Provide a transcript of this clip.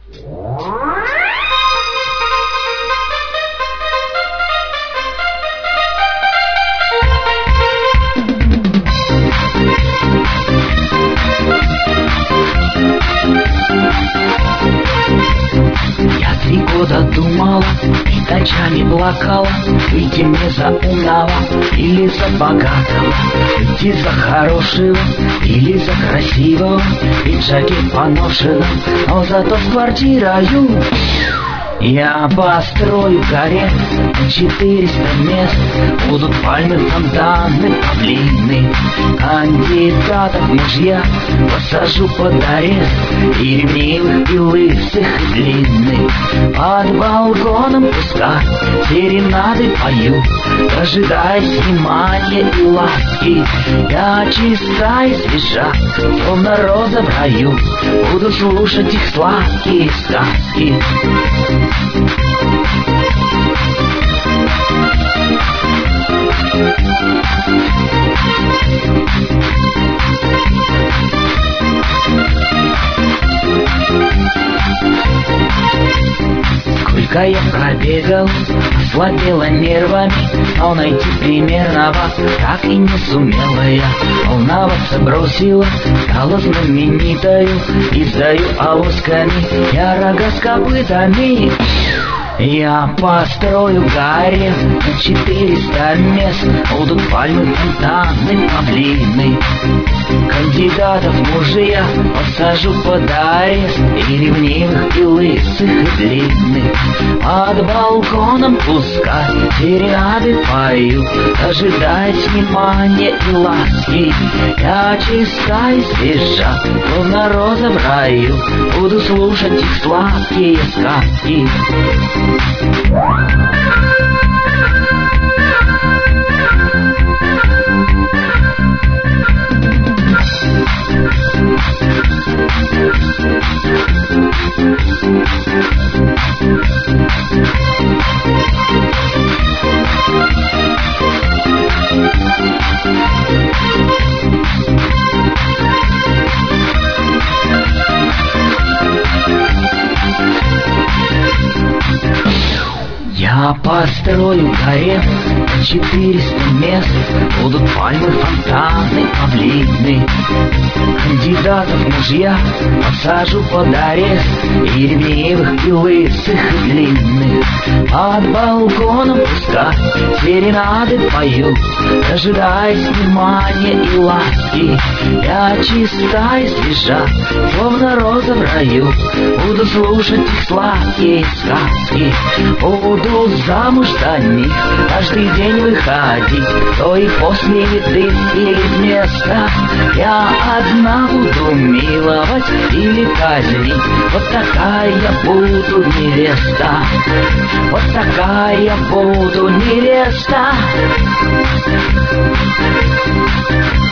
Я 3 года думала и ночами плакала, выйти мне за умного или за богатого, выйти за хорошего или за красивого, в пиджаке поношенном, но зато с квартирою. Я построю гарем на 400 мест, будут пальмы, фонтаны, павлины. Кандидатов в мужья посажу под арест, и ревнивых, и лысых, и длинных. Под балконом пускай серенады поют, дожидаясь внимания и ласки. Я чиста и свежа, словно роза в раю, буду слушать их сладкие сказки. Сколько я пробегал, ослабела нервами, но найти примерного так и не сумела я. Волноваться бросила, стала знаменитою, издаю авоськами я рога с копытами. Я построю гарем на 400 мест, будут пальмы, фонтаны, павлины. Кандидатов в мужья посажу под арест, и ревнивых, и лысых, и длинных. Под балконом пускай серенады поют, дожидаясь внимания и ласки. Я чиста и свежа, словно роза в раю, буду слушать их сладкие сказки. Я построю гарем на 400 мест, будут пальмы, фонтаны, павлины. Кандидатов в мужья посажу под арест, и ревнивых, и лысых, и длинных. Под балконом пускай серенады поют, дожидаясь внимания и ласки. Я чиста и свежа, словно роза в раю, буду слушать их сладкие сказки. Буду замуж за них, каждый день выходить, то и после еды или вместо. Я одна буду миловать или казнить, вот такая я буду невеста. Вот такая я буду невеста.